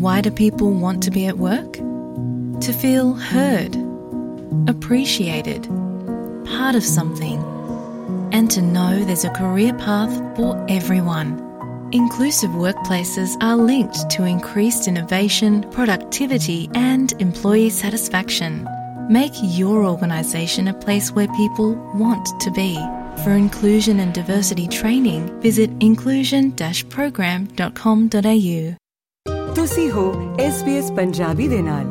Why do people want to be at work? To feel heard, appreciated, part of something, and to know there's a career path for everyone. Inclusive workplaces are linked to increased innovation, productivity, and employee satisfaction. Make your organisation a place where people want to be. For inclusion and diversity training, visit inclusion-program.com.au. ਤੁਸੀਂ ਹੋ SBS Punjabi ਦੇ ਨਾਲ।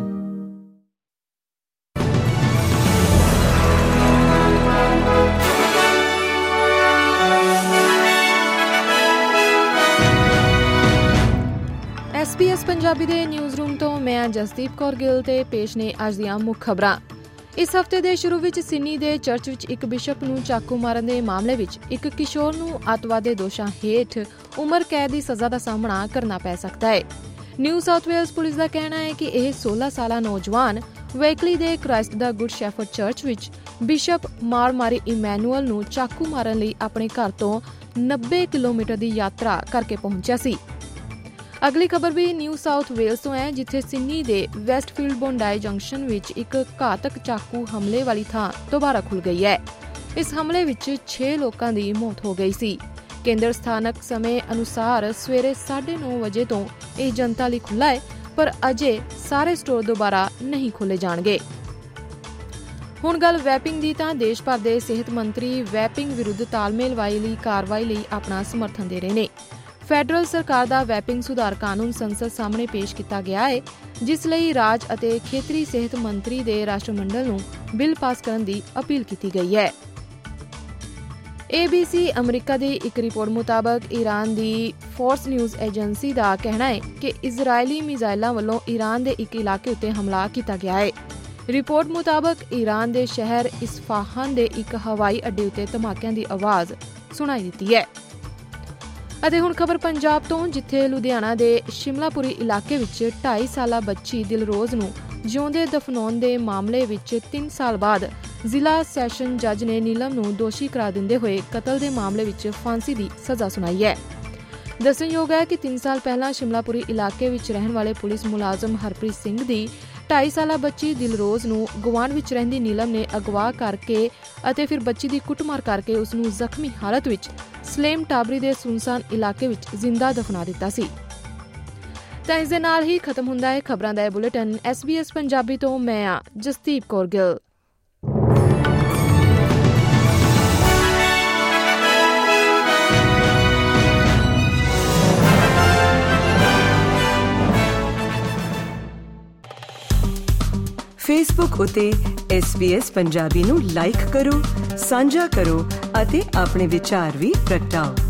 SBS Punjabi ਦੇ news room ਤੋਂ ਮੈਂ ਜਸਦੀਪ ਕੌਰ ਗਿੱਲ ਤੇ ਪੇਸ਼ ਨੇ ਅੱਜ ਦੀਆਂ ਮੁੱਖ ਖਬਰਾਂ। ਇਸ ਹਫ਼ਤੇ ਦੇ ਸ਼ੁਰੂ ਵਿੱਚ ਸਿਡਨੀ ਦੇ ਚਰਚ ਵਿੱਚ ਇੱਕ ਬਿਸ਼ਪ ਨੂੰ ਚਾਕੂ ਮਾਰਨ ਦੇ ਮਾਮਲੇ ਵਿੱਚ ਇੱਕ ਕਿਸ਼ੋਰ ਨੂੰ ਅੱਤਵਾਦ ਦੇ ਦੋਸ਼ਾਂ ਹੇਠ ਉਮਰ ਕੈਦ ਦੀ ਸਜ਼ਾ ਦਾ ਸਾਹਮਣਾ ਕਰਨਾ ਪੈ ਸਕਦਾ ਹੈ। ਨਿਊ ਸਾਊਥ ਵੇਲਜ਼ ਪੁਲਿਸ ਦਾ ਕਹਿਣਾ ਹੈ ਕਿ ਇਹ 16 ਸਾਲਾ ਨੌਜਵਾਨ ਵੇਕਲੀ ਦੇ ਕ੍ਰਾਈਸਟ ਦਾ ਗੁੱਡ ਸ਼ੈਫਰਡ ਚਰਚ ਵਿੱਚ ਬਿਸ਼ਪ ਮਾਰਮਾਰੀ ਇਮੈਨੂਅਲ ਨੂੰ ਚਾਕੂ ਮਾਰਨ ਲਈ ਆਪਣੇ ਘਰ ਤੋਂ 90 ਕਿਲੋਮੀਟਰ ਦੀ ਯਾਤਰਾ ਕਰਕੇ ਪਹੁੰਚਿਆ ਸੀ। ਅਗਲੀ ਖਬਰ ਵੀ ਨਿਊ ਸਾਊਥ ਵੇਲਜ਼ ਤੋਂ ਹੈ, ਜਿੱਥੇ ਸਿਡਨੀ ਦੇ ਵੈਸਟਫੀਲਡ ਬੋਂਡਾਈ ਜੰਕਸ਼ਨ ਵਿੱਚ ਇੱਕ ਘਾਤਕ ਚਾਕੂ ਹਮਲੇ ਵਾਲੀ ਥਾਂ ਦੁਬਾਰਾ ਖੁੱਲ੍ਹ ਗਈ ਹੈ। ਇਸ ਹਮਲੇ ਵਿੱਚ 6 ਲੋਕਾਂ ਦੀ ਮੌਤ ਹੋ ਗਈ ਸੀ। ਕੇਂਦਰ ਸਥਾਨਕ ਸਮੇਂ ਅਨੁਸਾਰ ਸਵੇਰੇ 9:30 ਵਜੇ ਤੋਂ ਇਹ ਜਨਤਾ ਲਈ ਖੁੱਲ੍ਹਾ ਹੈ, ਪਰ ਅਜੇ ਸਾਰੇ ਸਟੋਰ ਦੁਬਾਰਾ ਨਹੀਂ ਖੋਲ੍ਹੇ ਜਾਣਗੇ। ਹੁਣ ਗੱਲ ਵੈਪਿੰਗ ਦੀ, ਤਾਂ ਦੇਸ਼ ਭਰ ਦੇ ਸਿਹਤ ਮੰਤਰੀ ਵੈਪਿੰਗ ਵਿਰੁੱਧ ਤਾਲਮੇਲ ਵਾਲੀ ਕਾਰਵਾਈ ਲਈ ਆਪਣਾ ਸਮਰਥਨ ਦੇ ਰਹੇ ਨੇ। ਫੈਡਰਲ ਸਰਕਾਰ ਦਾ ਵੈਪਿੰਗ ਸੁਧਾਰ ਕਾਨੂੰਨ ਸੰਸਦ ਸਾਹਮਣੇ ਪੇਸ਼ ਕੀਤਾ ਗਿਆ ਹੈ, ਜਿਸ ਲਈ ਰਾਜ ਅਤੇ ਖੇਤਰੀ ਸਿਹਤ ਮੰਤਰੀ ਦੇ ਰਾਸ਼ਟਰਮੰਡਲ ਨੂੰ ਬਿੱਲ ਪਾਸ ਕਰਨ ਦੀ ਅਪੀਲ ਕੀਤੀ ਗਈ ਹੈ। ABC ਅਮਰੀਕਾ ਦੀ ਇੱਕ ਰਿਪੋਰਟ ਮੁਤਾਬਕ ਈਰਾਨ ਦੀ ਫੋਰਸ ਨਿਊਜ਼ ਏਜੰਸੀ ਦਾ ਕਹਿਣਾ ਹੈ ਕਿ ਇਜ਼ਰਾਈਲੀ ਮਿਜ਼ਾਈਲਾਂ ਵੱਲੋਂ ਈਰਾਨ ਦੇ ਇੱਕ ਇਲਾਕੇ ਉੱਤੇ ਹਮਲਾ ਕੀਤਾ ਗਿਆ ਹੈ। ਰਿਪੋਰਟ ਮੁਤਾਬਕ ਈਰਾਨ ਦੇ ਸ਼ਹਿਰ ਇਸਫਾਹਾਨ ਦੇ ਇੱਕ ਹਵਾਈ ਅੱਡੇ ਉੱਤੇ ਧਮਾਕਿਆਂ ਦੀ ਆਵਾਜ਼ ਸੁਣਾਈ ਦਿੱਤੀ ਹੈ। ਅਤੇ ਹੁਣ ਖਬਰ ਪੰਜਾਬ ਤੋਂ, ਜਿੱਥੇ ਲੁਧਿਆਣਾ ਦੇ ਸ਼ਿਮਲਾਪੁਰੀ ਇਲਾਕੇ ਵਿੱਚ 2.5 ਸਾਲਾ ਬੱਚੀ ਦਿਲਰੋਜ਼ ਨੂੰ ਜਿਉਂਦੇ ਦਫਨਾਉਣ ਦੇ ਮਾਮਲੇ ਵਿੱਚ 3 ਸਾਲ ਬਾਅਦ ਜ਼ਿਲ੍ਹਾ ਸੈਸ਼ਨ ਜੱਜ ਨੇ ਨੀਲਮ ਨੂੰ ਦੋਸ਼ੀ ਕਰਾਰ ਦਿੰਦੇ ਹੋਏ ਕਤਲ ਦੇ ਮਾਮਲੇ ਵਿੱਚ ਫਾਂਸੀ ਦੀ ਸਜ਼ਾ ਸੁਣਾਈ ਹੈ। ਦੱਸਣਯੋਗ ਹੈ ਕਿ 3 ਸਾਲ ਪਹਿਲਾਂ ਸ਼ਿਮਲਾਪੁਰੀ ਇਲਾਕੇ ਵਿੱਚ ਰਹਿਣ ਵਾਲੇ ਪੁਲਿਸ ਮੁਲਾਜ਼ਮ ਹਰਪ੍ਰੀਤ ਸਿੰਘ ਦੀ 2.5 ਸਾਲਾ ਬੱਚੀ ਦਿਲਰੋਜ਼ ਨੂੰ ਗੁਆਂਢ ਵਿੱਚ ਰਹਿੰਦੀ ਨੀਲਮ ਨੇ ਅਗਵਾ ਕਰਕੇ ਅਤੇ ਫਿਰ ਬੱਚੀ ਦੀ ਕੁੱਟਮਾਰ ਕਰਕੇ ਉਸ ਨੂੰ ਜ਼ਖਮੀ ਹਾਲਤ ਵਿੱਚ ਸਲੇਮ ਟਾਬਰੀ ਦੇ ਸੁਨਸਾਨ ਇਲਾਕੇ ਵਿੱਚ ਜ਼ਿੰਦਾ ਦਫਨਾ ਦਿੱਤਾ ਸੀ। ਤਾਂ ਇਸ ਦੇ ਨਾਲ ਹੀ ਖਤਮ ਹੁੰਦਾ ਹੈ ਖਬਰਾਂ ਦਾ ਇਹ ਬੁਲੇਟਿਨ। SBS ਪੰਜਾਬੀ ਤੋਂ ਮੈਂ ਜਸਦੀਪ ਕੌਰ ਗਿੱਲ। ਫੇਸਬੁੱਕ ਉਤੇ SBS ਪੰਜਾਬੀ ਨੂੰ ਲਾਈਕ ਕਰੋ, ਸਾਂਝਾ ਕਰੋ ਅਤੇ ਆਪਣੇ ਵਿਚਾਰ ਵੀ ਪ੍ਰਗਟਾਓ।